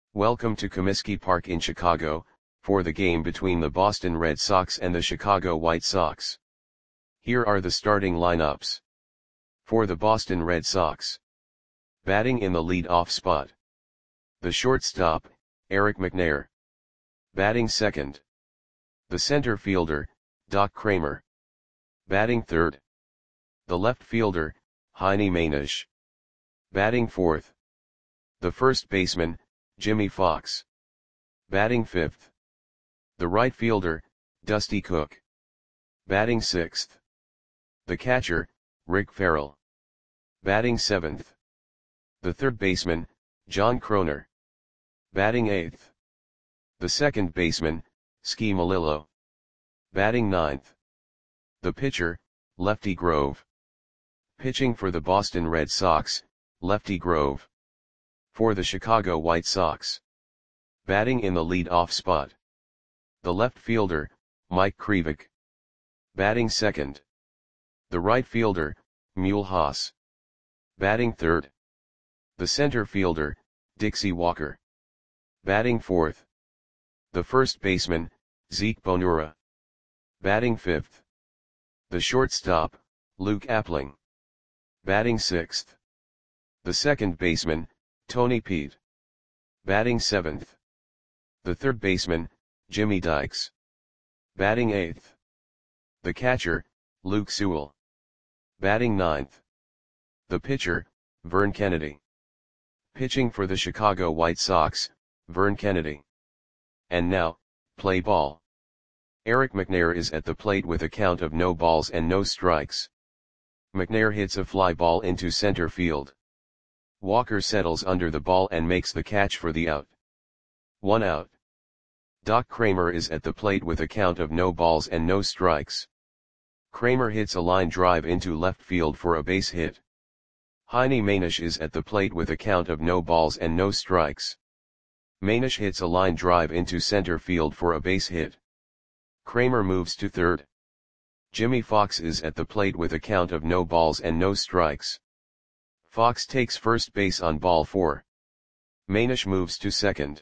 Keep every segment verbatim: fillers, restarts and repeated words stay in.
Welcome to Comiskey Park in Chicago, for the game between the Boston Red Sox and the Chicago White Sox. Here are the starting lineups. For the Boston Red Sox. Batting in the lead-off spot. The shortstop, Eric McNair. Batting second. The center fielder, Doc Cramer. Batting third. The left fielder, Heiny Mainish. Batting fourth. The first baseman, Jimmy Fox. Batting fifth. The right fielder, Dusty Cook. Batting sixth. The catcher, Rick Farrell. Batting seventh. The third baseman, John Kroner. Batting eighth. The second baseman, Ski Malillo. Batting ninth. The pitcher, Lefty Grove. Pitching for the Boston Red Sox, Lefty Grove. For the Chicago White Sox. Batting in the lead-off spot. The left fielder, Mike Krivik. Batting second. The right fielder, Mule Haas. Batting third. The center fielder, Dixie Walker. Batting fourth. The first baseman, Zeke Bonura. Batting fifth. The shortstop, Luke Appling. Batting sixth. The second baseman, Tony Pete. Batting seventh. The third baseman, Jimmy Dykes. Batting eighth. The catcher, Luke Sewell. Batting ninth. The pitcher, Vern Kennedy. Pitching for the Chicago White Sox, Vern Kennedy. And now, play ball. Eric McNair is at the plate with a count of no balls and no strikes. McNair hits a fly ball into center field. Walker settles under the ball and makes the catch for the out. One out. Doc Cramer is at the plate with a count of no balls and no strikes. Cramer hits a line drive into left field for a base hit. Heiny Mainish is at the plate with a count of no balls and no strikes. Mainish hits a line drive into center field for a base hit. Cramer moves to third. Jimmy Fox is at the plate with a count of no balls and no strikes. Fox takes first base on ball four. Mainish moves to second.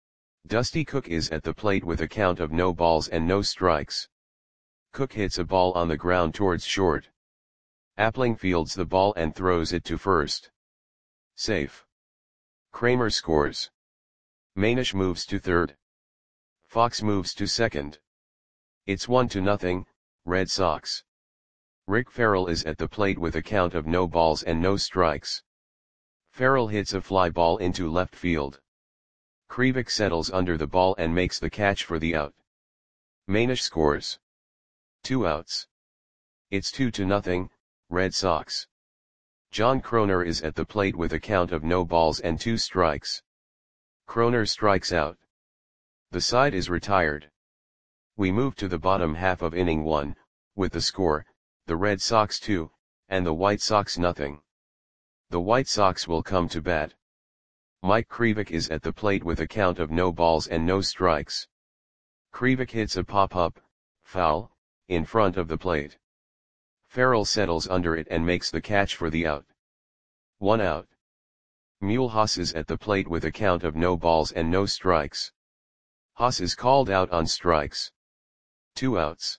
Dusty Cook is at the plate with a count of no balls and no strikes. Cook hits a ball on the ground towards short. Appling fields the ball and throws it to first. Safe. Cramer scores. Mainish moves to third. Fox moves to second. It's one to nothing, Red Sox. Rick Farrell is at the plate with a count of no balls and no strikes. Farrell hits a fly ball into left field. Krivik settles under the ball and makes the catch for the out. Mainish scores. Two outs. It's two to nothing, Red Sox. John Kroner is at the plate with a count of no balls and two strikes. Kroner strikes out. The side is retired. We move to the bottom half of inning one, with the score, the Red Sox two, and the White Sox nothing. The White Sox will come to bat. Mike Krivik is at the plate with a count of no balls and no strikes. Krivik hits a pop-up, foul, in front of the plate. Farrell settles under it and makes the catch for the out. One out. Mule Haas is at the plate with a count of no balls and no strikes. Haas is called out on strikes. Two outs.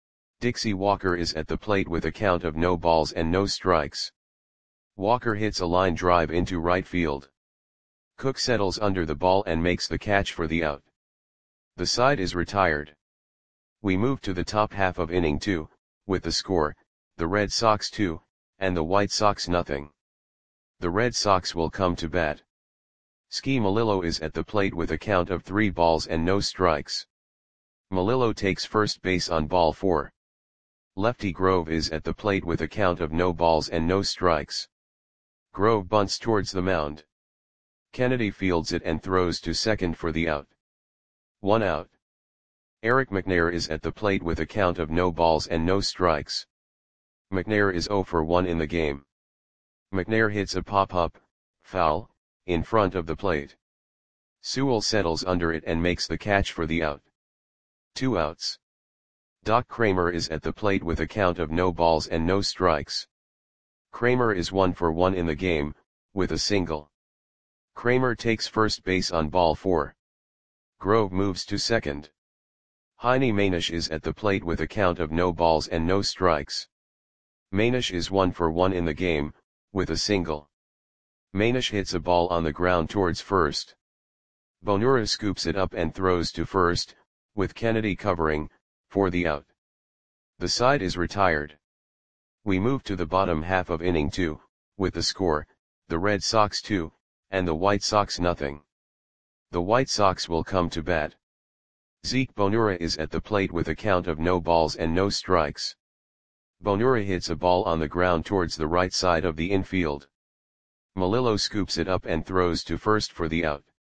Dixie Walker is at the plate with a count of no balls and no strikes. Walker hits a line drive into right field. Cook settles under the ball and makes the catch for the out. The side is retired. We move to the top half of inning two, with the score, the Red Sox two, and the White Sox nothing. The Red Sox will come to bat. Ski Malillo is at the plate with a count of three balls and no strikes. Malillo takes first base on ball four. Lefty Grove is at the plate with a count of no balls and no strikes. Grove bunts towards the mound. Kennedy fields it and throws to second for the out. One out. Eric McNair is at the plate with a count of no balls and no strikes. McNair is zero for one in the game. McNair hits a pop-up, foul, in front of the plate. Sewell settles under it and makes the catch for the out. Two outs. Doc Cramer is at the plate with a count of no balls and no strikes. Cramer is one for one in the game, with a single. Kramer takes first base on ball four. Grove moves to second. Heine Manish is at the plate with a count of no balls and no strikes. Manish is one for one in the game, with a single. Manish hits a ball on the ground towards first. Bonura scoops it up and throws to first, with Kennedy covering, for the out. The side is retired. We move to the bottom half of inning two, with the score, the Red Sox two, and the White Sox nothing. The White Sox will come to bat. Zeke Bonura is at the plate with a count of no balls and no strikes. Bonura hits a ball on the ground towards the right side of the infield. Melillo scoops it up and throws to first for the out.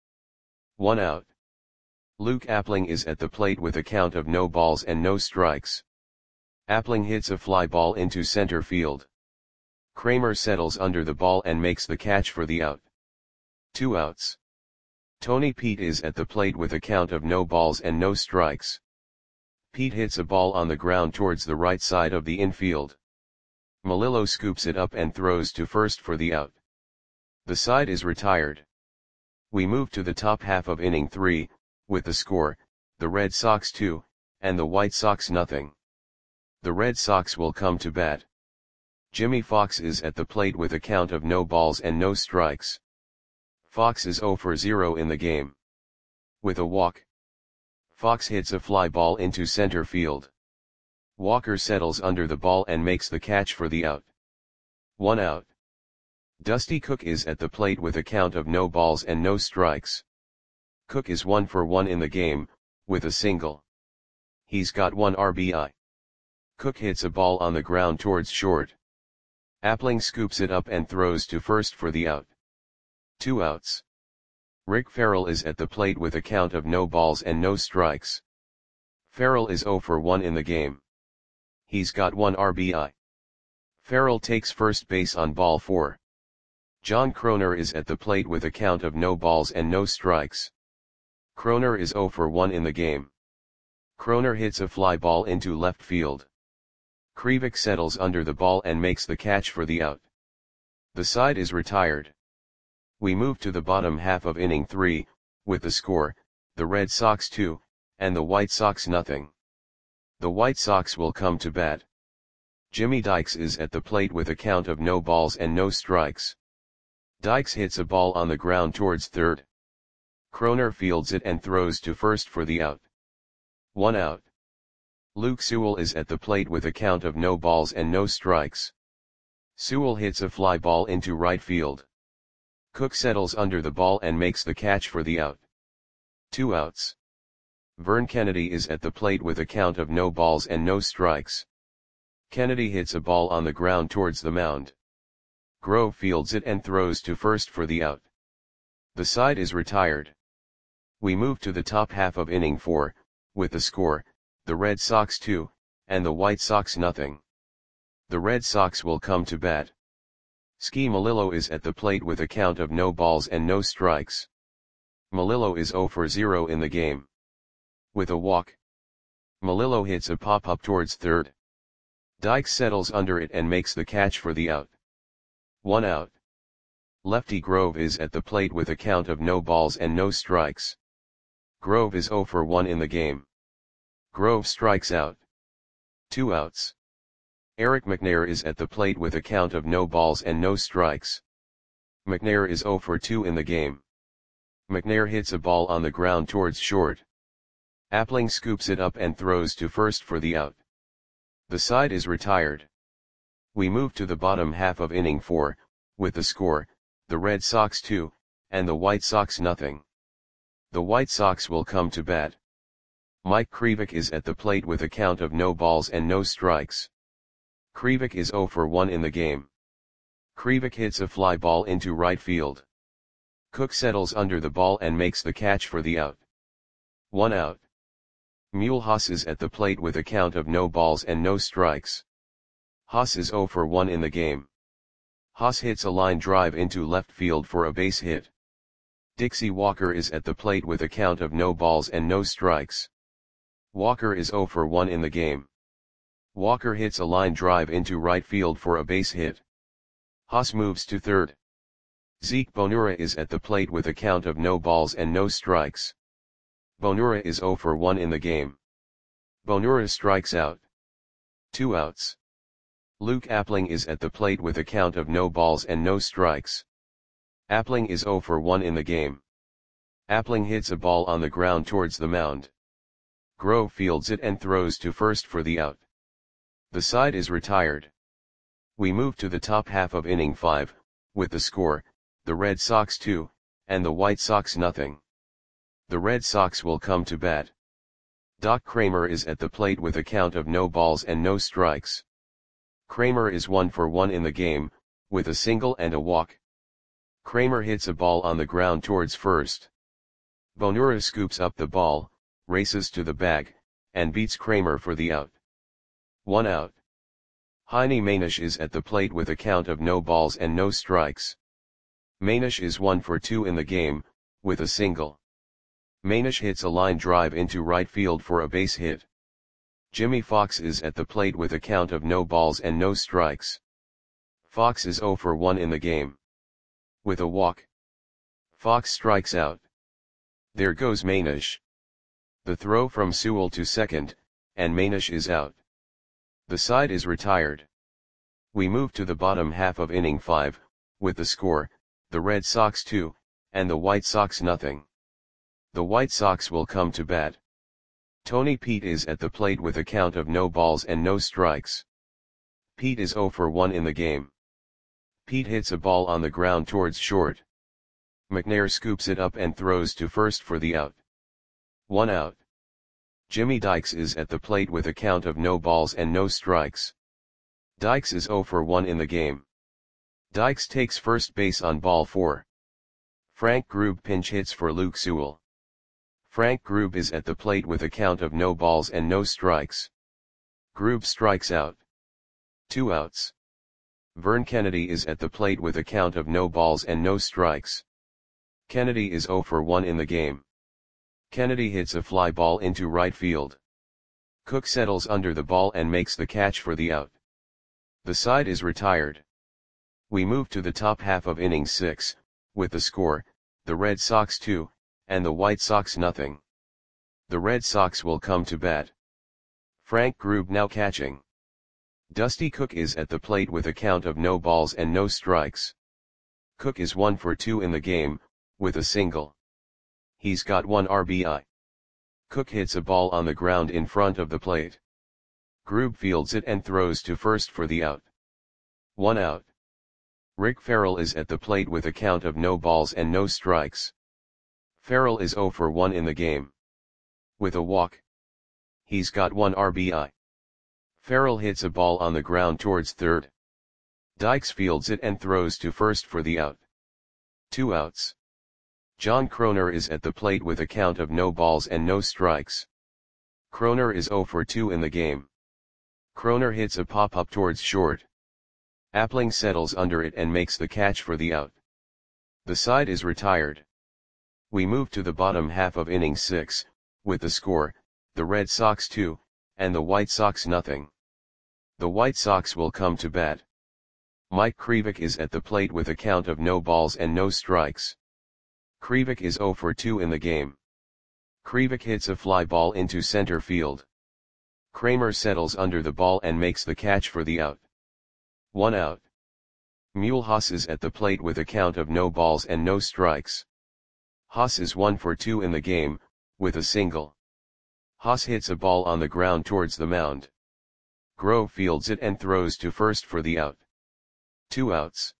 One out. Luke Appling is at the plate with a count of no balls and no strikes. Appling hits a fly ball into center field. Kramer settles under the ball and makes the catch for the out. Two outs. Tony Pete is at the plate with a count of no balls and no strikes. Pete hits a ball on the ground towards the right side of the infield. Melillo scoops it up and throws to first for the out. The side is retired. We move to the top half of inning three, with the score, the Red Sox two, and the White Sox nothing. The Red Sox will come to bat. Jimmy Fox is at the plate with a count of no balls and no strikes. Fox is zero for zero in the game. With a walk. Fox hits a fly ball into center field. Walker settles under the ball and makes the catch for the out. One out. Dusty Cook is at the plate with a count of no balls and no strikes. Cook is one for one in the game, with a single. He's got one R B I. Cook hits a ball on the ground towards short. Appling scoops it up and throws to first for the out. Two outs. Rick Farrell is at the plate with a count of no balls and no strikes. Farrell is zero for one in the game. He's got one R B I. Farrell takes first base on ball four. John Kroner is at the plate with a count of no balls and no strikes. Kroner is zero for one in the game. Kroner hits a fly ball into left field. Krivik settles under the ball and makes the catch for the out. The side is retired. We move to the bottom half of inning three, with the score, the Red Sox two, and the White Sox nothing. The White Sox will come to bat. Jimmy Dykes is at the plate with a count of no balls and no strikes. Dykes hits a ball on the ground towards third. Kroner fields it and throws to first for the out. One out. Luke Sewell is at the plate with a count of no balls and no strikes. Sewell hits a fly ball into right field. Cook settles under the ball and makes the catch for the out. Two outs. Vern Kennedy is at the plate with a count of no balls and no strikes. Kennedy hits a ball on the ground towards the mound. Grove fields it and throws to first for the out. The side is retired. We move to the top half of inning four, with the score, the Red Sox two, and the White Sox nothing. The Red Sox will come to bat. Ski Melillo is at the plate with a count of no balls and no strikes. Melillo is zero for zero in the game. With a walk. Melillo hits a pop-up towards third. Dykes settles under it and makes the catch for the out. One out. Lefty Grove is at the plate with a count of no balls and no strikes. Grove is zero for one in the game. Grove strikes out. Two outs. Eric McNair is at the plate with a count of no balls and no strikes. McNair is zero for two in the game. McNair hits a ball on the ground towards short. Appling scoops it up and throws to first for the out. The side is retired. We move to the bottom half of inning four, with the score, the Red Sox two, and the White Sox nothing. The White Sox will come to bat. Mike Krivik is at the plate with a count of no balls and no strikes. Krivik is zero for one in the game. Krivik hits a fly ball into right field. Cook settles under the ball and makes the catch for the out. One out. Mulhouse is at the plate with a count of no balls and no strikes. Haas is zero for one in the game. Haas hits a line drive into left field for a base hit. Dixie Walker is at the plate with a count of no balls and no strikes. Walker is zero for one in the game. Walker hits a line drive into right field for a base hit. Haas moves to third. Zeke Bonura is at the plate with a count of no balls and no strikes. Bonura is zero for one in the game. Bonura strikes out. Two outs. Luke Appling is at the plate with a count of no balls and no strikes. Appling is zero for one in the game. Appling hits a ball on the ground towards the mound. Grove fields it and throws to first for the out. The side is retired. We move to the top half of inning five, with the score, the Red Sox two, and the White Sox nothing. The Red Sox will come to bat. Doc Kramer is at the plate with a count of no balls and no strikes. Kramer is one for one in the game, with a single and a walk. Kramer hits a ball on the ground towards first. Bonura scoops up the ball, races to the bag, and beats Kramer for the out. One out. Heine Manish is at the plate with a count of no balls and no strikes. Manish is one for two in the game, with a single. Manish hits a line drive into right field for a base hit. Jimmy Fox is at the plate with a count of no balls and no strikes. Fox is zero for one in the game. With a walk. Fox strikes out. There goes Manish. The throw from Sewell to second, and Manish is out. The side is retired. We move to the bottom half of inning five, with the score, the Red Sox two, and the White Sox nothing. The White Sox will come to bat. Tony Pete is at the plate with a count of no balls and no strikes. Pete is zero for one in the game. Pete hits a ball on the ground towards short. McNair scoops it up and throws to first for the out. One out. Jimmy Dykes is at the plate with a count of no balls and no strikes. Dykes is zero for one in the game. Dykes takes first base on ball four. Frank Grube pinch hits for Luke Sewell. Frank Grube is at the plate with a count of no balls and no strikes. Grube strikes out. Two outs. Vern Kennedy is at the plate with a count of no balls and no strikes. Kennedy is zero for one in the game. Kennedy hits a fly ball into right field. Cook settles under the ball and makes the catch for the out. The side is retired. We move to the top half of inning six, with the score, the Red Sox two, and the White Sox nothing. The Red Sox will come to bat. Frank Grube now catching. Dusty Cook is at the plate with a count of no balls and no strikes. Cook is one for two in the game, with a single. He's got one R B I. Cook hits a ball on the ground in front of the plate. Grube fields it and throws to first for the out. One out. Rick Farrell is at the plate with a count of no balls and no strikes. Farrell is zero for one in the game. With a walk. He's got one R B I. Farrell hits a ball on the ground towards third. Dykes fields it and throws to first for the out. Two outs. John Kroner is at the plate with a count of no balls and no strikes. Kroner is zero for two in the game. Kroner hits a pop-up towards short. Appling settles under it and makes the catch for the out. The side is retired. We move to the bottom half of inning six, with the score, the Red Sox two, and the White Sox nothing. The White Sox will come to bat. Mike Krivik is at the plate with a count of no balls and no strikes. Krivik is zero for two in the game. Krivik hits a fly ball into center field. Kramer settles under the ball and makes the catch for the out. One out. Mulhouse is at the plate with a count of no balls and no strikes. Haas is one for two in the game, with a single. Haas hits a ball on the ground towards the mound. Grove fields it and throws to first for the out. Two outs.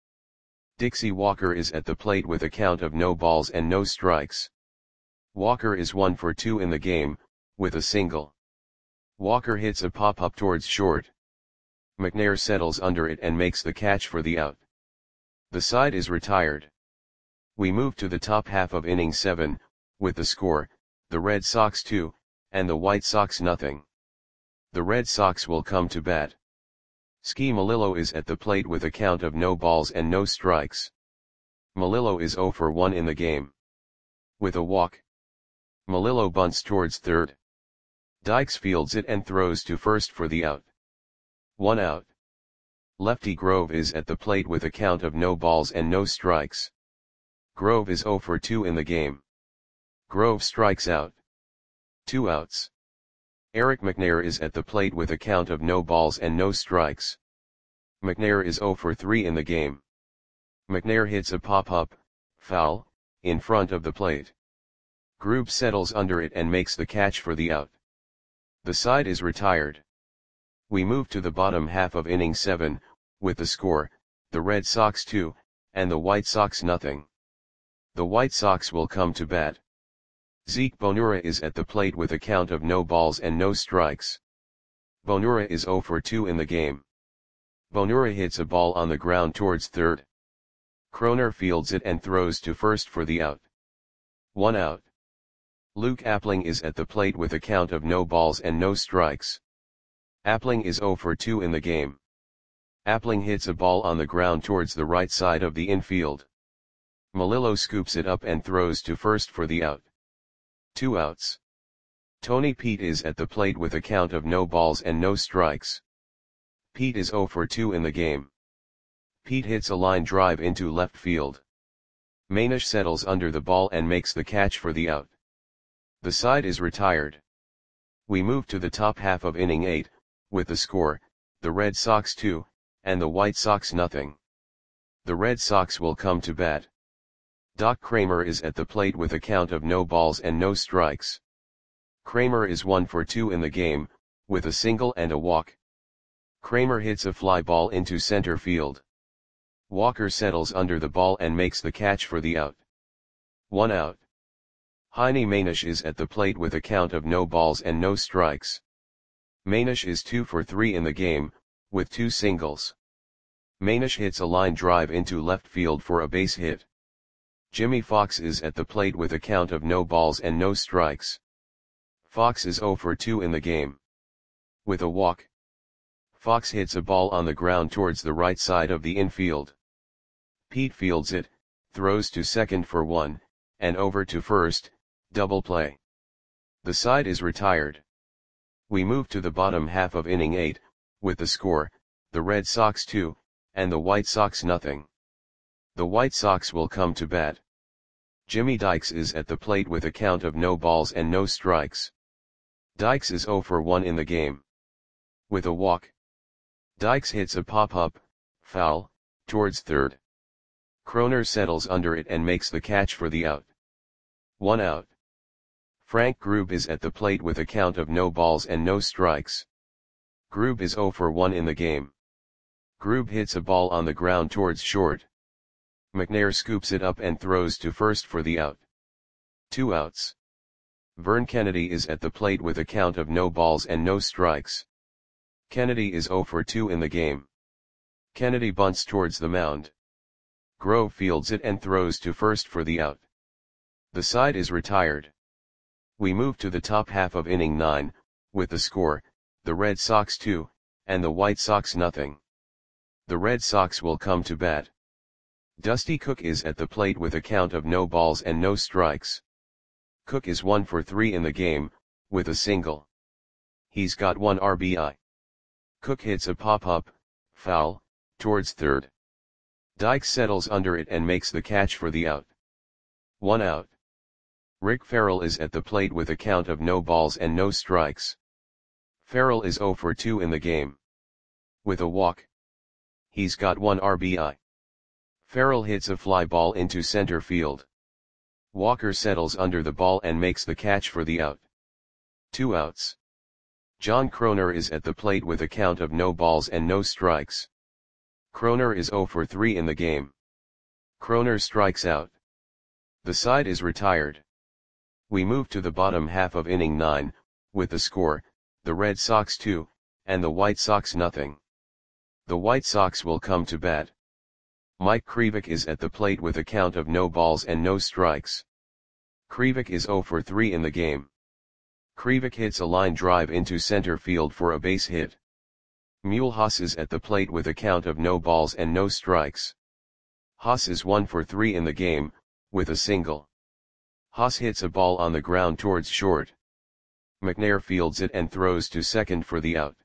Dixie Walker is at the plate with a count of no balls and no strikes. Walker is one for two in the game, with a single. Walker hits a pop-up towards short. McNair settles under it and makes the catch for the out. The side is retired. We move to the top half of inning seven, with the score, the Red Sox two, and the White Sox nothing. The Red Sox will come to bat. Ski Melillo is at the plate with a count of no balls and no strikes. Melillo is zero for one in the game. With a walk. Melillo bunts towards third. Dykes fields it and throws to first for the out. One out. Lefty Grove is at the plate with a count of no balls and no strikes. Grove is zero for two in the game. Grove strikes out. Two outs. Eric McNair is at the plate with a count of no balls and no strikes. McNair is zero for three in the game. McNair hits a pop-up, foul, in front of the plate. Grube settles under it and makes the catch for the out. The side is retired. We move to the bottom half of inning seven, with the score, the Red Sox two, and the White Sox nothing. The White Sox will come to bat. Zeke Bonura is at the plate with a count of no balls and no strikes. Bonura is zero for two in the game. Bonura hits a ball on the ground towards third. Kroner fields it and throws to first for the out. One out. Luke Appling is at the plate with a count of no balls and no strikes. Appling is zero for two in the game. Appling hits a ball on the ground towards the right side of the infield. Melillo scoops it up and throws to first for the out. Two outs. Tony Pete is at the plate with a count of no balls and no strikes. Pete is zero for two in the game. Pete hits a line drive into left field. Manish settles under the ball and makes the catch for the out. The side is retired. We move to the top half of inning eight, with the score, the Red Sox two, and the White Sox nothing. The Red Sox will come to bat. Doc Kramer is at the plate with a count of no balls and no strikes. Kramer is one for two in the game, with a single and a walk. Kramer hits a fly ball into center field. Walker settles under the ball and makes the catch for the out. One out. Heine Manish is at the plate with a count of no balls and no strikes. Manish is two for three in the game, with two singles. Manish hits a line drive into left field for a base hit. Jimmy Fox is at the plate with a count of no balls and no strikes. Fox is zero for two in the game. With a walk. Fox hits a ball on the ground towards the right side of the infield. Pete fields it, throws to second for one, and over to first, double play. The side is retired. We move to the bottom half of inning eight, with the score, the Red Sox two, and the White Sox nothing. The White Sox will come to bat. Jimmy Dykes is at the plate with a count of no balls and no strikes. Dykes is zero for one in the game. With a walk. Dykes hits a pop-up, foul, towards third. Kroner settles under it and makes the catch for the out. One out. Frank Grube is at the plate with a count of no balls and no strikes. Grube is zero for one in the game. Grube hits a ball on the ground towards short. McNair scoops it up and throws to first for the out. Two outs. Vern Kennedy is at the plate with a count of no balls and no strikes. Kennedy is zero for two in the game. Kennedy bunts towards the mound. Grove fields it and throws to first for the out. The side is retired. We move to the top half of inning nine, with the score, the Red Sox two, and the White Sox nothing. The Red Sox will come to bat. Dusty Cook is at the plate with a count of no balls and no strikes. Cook is one for three in the game, with a single. He's got one R B I. Cook hits a pop-up, foul, towards third. Dykes settles under it and makes the catch for the out. One out. Rick Farrell is at the plate with a count of no balls and no strikes. Farrell is zero for two in the game. With a walk. He's got one R B I. Farrell hits a fly ball into center field. Walker settles under the ball and makes the catch for the out. Two outs. John Kroner is at the plate with a count of no balls and no strikes. Kroner is zero for three in the game. Kroner strikes out. The side is retired. We move to the bottom half of inning nine, with the score, the Red Sox two, and the White Sox nothing. The White Sox will come to bat. Mike Krivik is at the plate with a count of no balls and no strikes. Krivik is zero for three in the game. Krivik hits a line drive into center field for a base hit. Mule Haas is at the plate with a count of no balls and no strikes. Haas is one for three in the game, with a single. Haas hits a ball on the ground towards short. McNair fields it and throws to second for the out.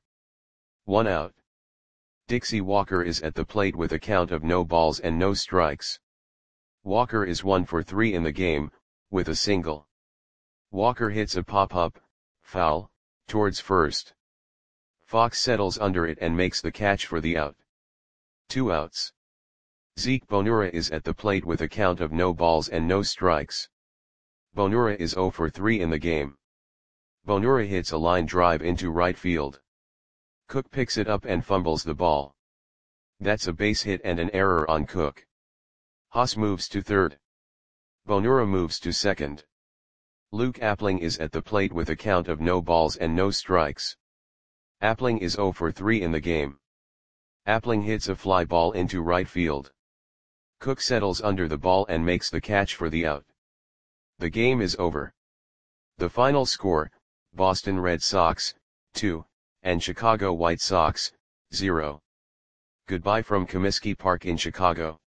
One out. Dixie Walker is at the plate with a count of no balls and no strikes. Walker is one for three in the game, with a single. Walker hits a pop-up, foul, towards first. Fox settles under it and makes the catch for the out. Two outs. Zeke Bonura is at the plate with a count of no balls and no strikes. Bonura is zero for three in the game. Bonura hits a line drive into right field. Cook picks it up and fumbles the ball. That's a base hit and an error on Cook. Haas moves to third. Bonura moves to second. Luke Appling is at the plate with a count of no balls and no strikes. Appling is zero for three in the game. Appling hits a fly ball into right field. Cook settles under the ball and makes the catch for the out. The game is over. The final score, Boston Red Sox, two, and Chicago White Sox, zero. Goodbye from Comiskey Park in Chicago.